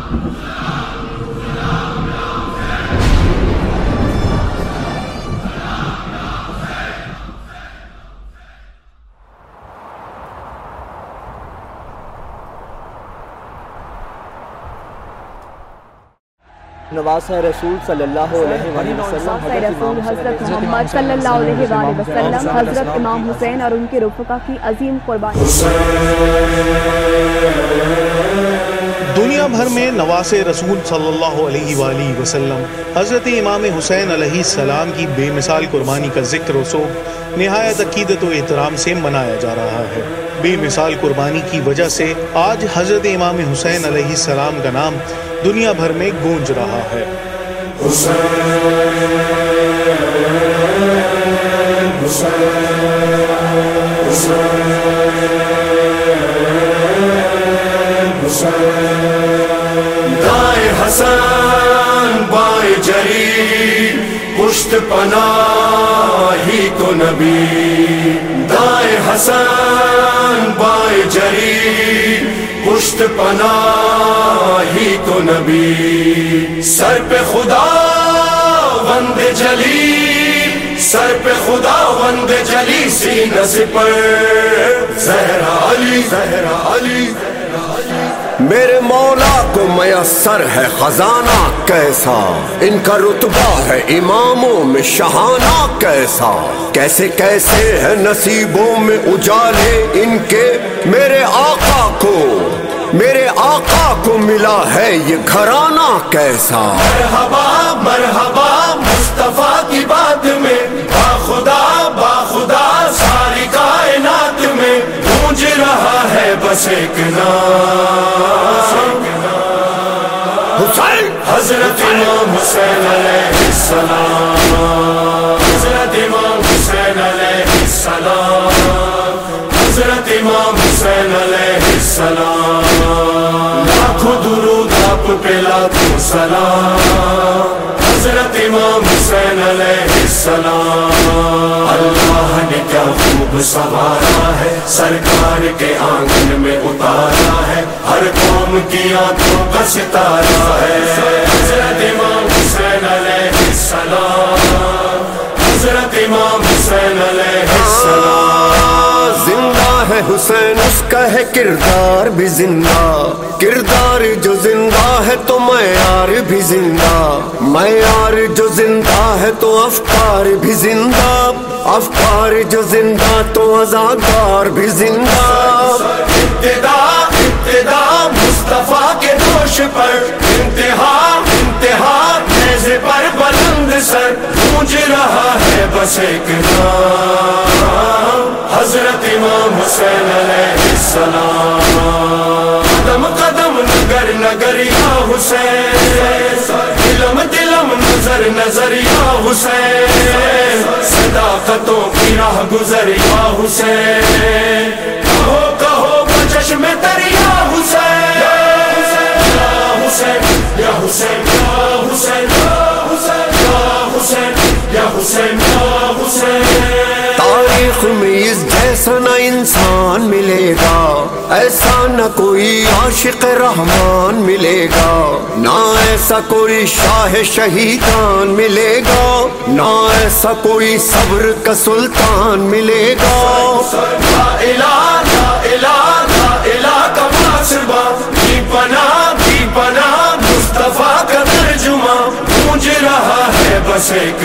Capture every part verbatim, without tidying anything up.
نواز رسول صلی اللہ علیہ وآلہ وسلم رسول حضرت محمد صلی اللہ علیہ وآلہ وسلم حضرت امام حسین اور ان کے رفقا کی عظیم قربانی۔ دنیا بھر میں نواز رسول صلی اللہ علیہ وآلہ وسلم حضرت امام حسین علیہ السلام کی بے مثال قربانی کا ذکر و سوگ نہایت عقیدت و احترام سے منایا جا رہا ہے۔ بے مثال قربانی کی وجہ سے آج حضرت امام حسین علیہ السلام کا نام دنیا بھر میں گونج رہا ہے۔ دائیں حسن بائیں جری پشت پناہ ہی تو نبی، دائیں حسن بائیں جری پشت پناہ ہی تو نبی، سر پہ خدا وند جلی، سر پہ خدا وند جلی، سینہ سے پر زہرا علی، زہرا علی۔ میرے مولا کو میسر ہے خزانہ کیسا، ان کا رتبہ ہے اماموں میں شہانہ کیسا، کیسے کیسے ہے نصیبوں میں اجالے ان کے، میرے آقا کو میرے آقا کو ملا ہے یہ گھرانہ کیسا۔ مرحبا مرحبا مصطفیٰ کی بات میں، باخدا باخدا ساری کائنات میں گونج رہا ہے بس ایک نام، حسین حضرت امام حسین علیہ السلام، حضرت امام حسین علیہ السلام، حضرت امام حسین علیہ السلام، لاکھوں درود آپ پہ لاکھوں سلام، حضرت امام حسین علیہ السلام۔ اللہ نے کیا خوب سنوارا ہے، سرکار کے آنگن میں اتارا ہے، ہر قوم کی آنکھوں کا ستارہ ہے، حضرت امام حسین علیہ السلام، حضرت امام حسین علیہ السلام۔ زندہ ہے حسین اس کا ہے کردار بھی زندہ، کردار جو زندہ ہے تو معیار بھی زندہ، معیار جو زندہ ہے تو افکار بھی زندہ، افکار جو زندہ تو عزادار بھی زندہ۔ ابتدا ابتدا مصطفیٰ کے دوش پر، انتہا انتہا نیزے پر بلند سر، گونج رہا ہے بس ایک نام، حضرت امام حسین علیہ السلام۔ قدم قدم نگر نگر یا حسین، دلم دلم نظر نظر یا حسین، صداقتوں کی راہ گزر یا حسین، کہو کہو چشم تر یا حسین، یا حسین یا حسین یا حسین یا حسین یا حسین یا حسین۔ تاریخ میں اس جیسا نہ انسان ملے گا، ایسا نہ کوئی عاشق رحمان ملے گا، نہ ایسا کوئی شاہ شہیدان ملے گا، نہ ایسا کوئی صبر کا سلطان ملے گا۔ لا الہ لا الہ لا الہ کا ماسبہ، بھی پناہ بھی پناہ مصطفیٰ کا ترجمہ، گونج رہا ہے بس ایک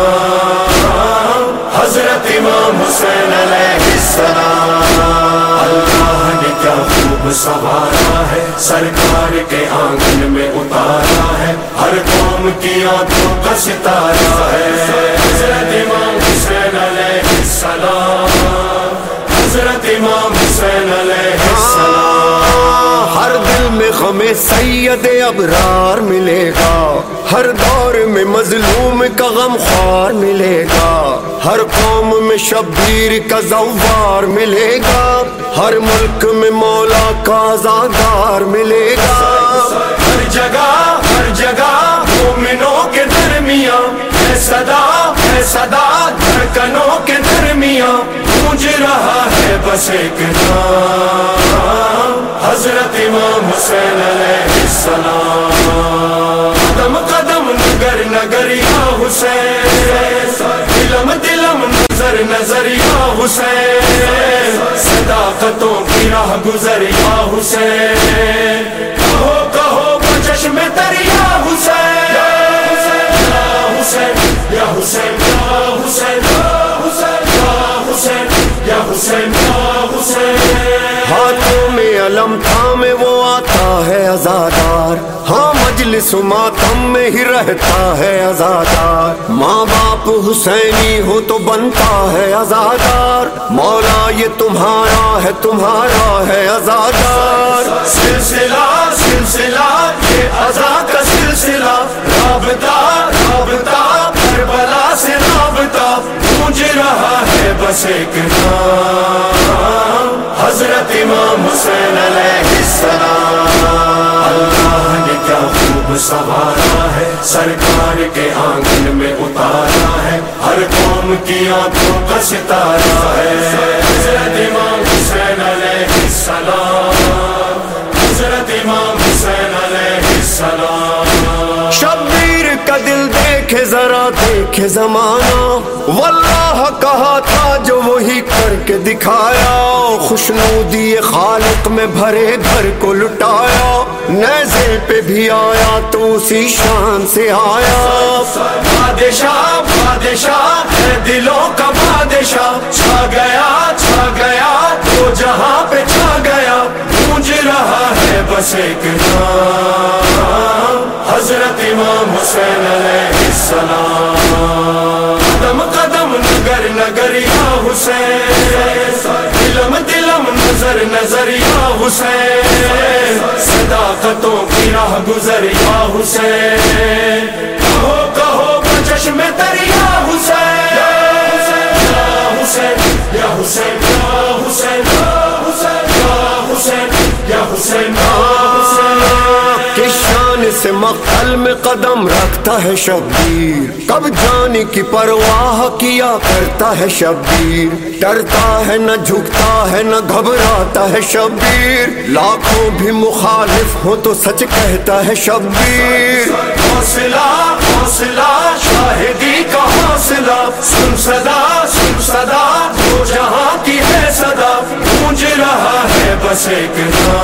نام، حضرت امام حسین علیہ السلام۔ اللہ نے کیا خوب سنوارا ہے، سرکار کے آنگن میں اتارا ہے، ہر قوم کی آنکھوں کا ستارہ ہے، حضرت امام حسین علیہ السلام، حضرت امام حسین علیہ السلام۔ ہر دل میں غم سید ابرار ملے گا، ہر دور میں مظلوم کا غم خوار ملے گا، ہر قوم میں شبیر کا زوار ملے گا، ہر ملک میں مولا کا آزادار ملے گا۔ ہر جگہ ہر جگہ مومنوں کے درمیان ہے صدا ہے صدا، دھڑکنوں کے درمیان گونج رہا ہے بس ایک نام، حضرت امام حسین علیہ السلام. قدم قدم نگر نگر یا حسین، دلم دلم نظر نظر یا حسین، صداقتوں کی راہ گزر یا حسین. کہو کہو چشم تر یا حسین، یا حسین یا حسین یا حسین یا حسین یا حسین یا حسین. ہاتھوں میں علم تھامے وہ آتا ہے عزادار، ہاں مجلس ماتم میں ہی رہتا ہے عزادار. ماں باپ حسینی ہو تو بنتا ہے عزادار، مولا یہ تمہارا ہے تمہارا ہے عزادار. سلسلہ سلسلہ یہ عزا کا سلسلہ، رابطہ رابطہ کربلا سے رابطہ، گونج رہا ہے بس ایک نام، حضرت امام حسین علیہ السلام. اللہ نے کیا خوب سنوارا ہے، سرکار کے آنگن میں اتارا ہے، ہر قوم کی آنکھوں کا ستارہ ہے. حضرت امام حسین علیہ السلام، حضرت امام حسین علیہ السلام. شبیر کا دل دیکھے ذرا دیکھے زمانہ، واللہ کہا تھا جو وہی کر کے دکھایا. خوشنودی خالق میں بھرے گھر کو لٹایا، نیزے پہ بھی آیا تو اسی شان سے آیا. بادشاہ بادشاہ ہے دلوں کا بادشاہ، چھا گیا چھا گیا تو جہاں پہ چھا گیا، گونج رہا ہے بس ایک نام، حضرت امام حسین علیہ السلام. قدم قدم نگر نگر یا حسین، دلم دلم نظر نظر یا حسین، صداقتوں کی راہ گزر یا حسین. کہو کہو چشم تر یا حسین، یا حسین یا حسین یا حسین یا حسین یا حسین یا حسین. کس شان سے مقتل میں قدم رکھتا ہے شبیر، کب جانے کی پرواہ کیا کرتا ہے شبیر. ڈرتا ہے نہ جھکتا ہے نہ گھبراتا ہے شبیر، لاکھوں بھی مخالف ہو تو سچ کہتا ہے شبیر. حوصلہ حوصلہ شاہدی کا حوصلہ، سن صدا سن صدا دو جہاں کی ہے صدا، گونج رہا ہے بس ایک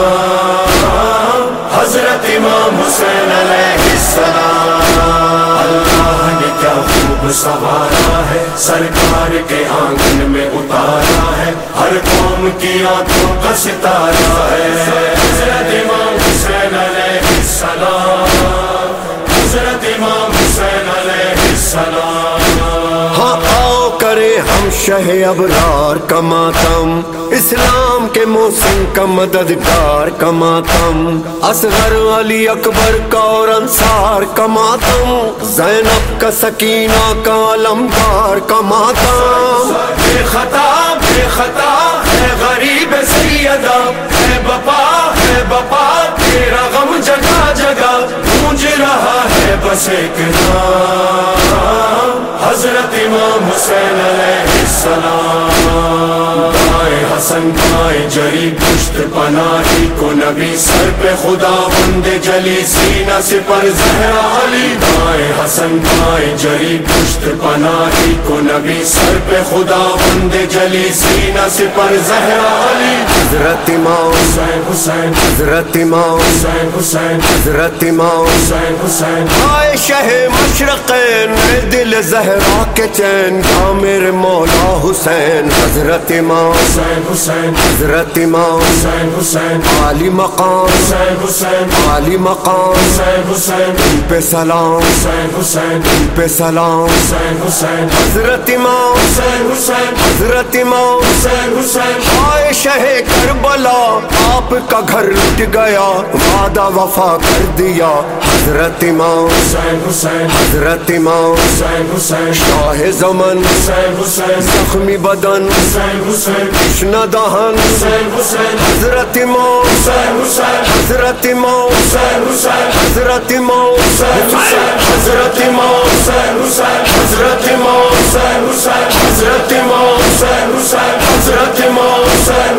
نام، حضرت امام حسین علیہ السلام. اللہ نے کیا خوب سنوارا ہے، سرکار کے آنگن میں اتارا ہے، ہر قوم کی آنکھوں کا ستارہ ہے. حضرت امام حسین علیہ السلام، حضرت امام حسین علیہ السلام. ہاں آؤ کرے ہم شہ ابرار کا ماتم، اسلام کے محسن کا مددگار کا ماتم، اصغر علی اکبر کا اور انصار کا ماتم، زینب کا سکینہ کا علمدار کا ماتم. بے خطا بے خطا ہے غریب سیدہ، ہے بپا ہے بپا تیرا غم جگہ جگہ، گونج رہا ہے بس ایک نام، حضرت امام حسین علیہ السلام. بائیں حسن بائیں جری پشت پناہی کو نبی، سر پہ خدا بند جلی سینہ سے پر زہرا علی. بائیں حسن بائیں جری پشت پناہی کو نبی، سر پہ خدا بند جلی سینہ سے پر زہرا علی. حضرت امام حسین حسین حضرت امام حسین حسین حضرت امام حسین حسین. آئے شہ مشرقین میں دل زہرا کے چین، یا میرے مولا حسین. حضرت امام حسین حسین حضرت امام حسین حسین عالی مقام حسین حسین عالی مقام، حسین حسین ان پہ سلام حسین حسین ان پہ سلام. حسین حسین حضرت امام حسین حسین حضرت امام حسین حسین. آئے شہ کربلا آپ کا گھر لٹ گیا، وعدہ وفا کر دیا. حضرت امام حسین حسین حضرت امام حسین حسین شاہ زمن حسین حسین زخمی بدن حسین حسین کشنا دہن. حسین حسین حضرت امام حسین حسین حضرت امام حسین حسین حضرت امام حسین حسین حضرت امام حسین حسین حضرت امام حسین حسین حضرت امام حسین حسین حضرت امام حسین